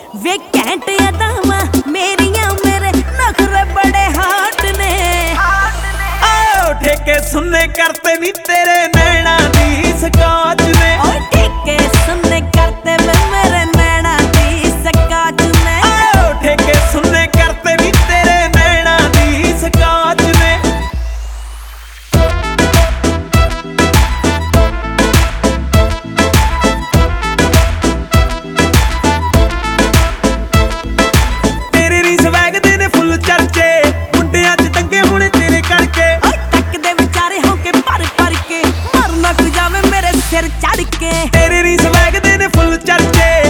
वे घैंट अदावां मेरियां मेरे नखरे बड़े हाट ने। आओ ठेके सुनने करते नी तेरे नैना दी स्काच ने। ओ ठेके सुनने करते वे मेरे नैना दी स्काच ने। आओ ठेके सुनने करते नी तेरे नैना दी स्काच ने। तेरे री स्वैग दे ने फुल चर्चे मुंडियां च टंगे हुणे तेरे करके। तकदे विचारे होके पर के मरना तू जावे मेरे सिर चढ़ के। तेरे री स्वैग दे ने फुल चर्चे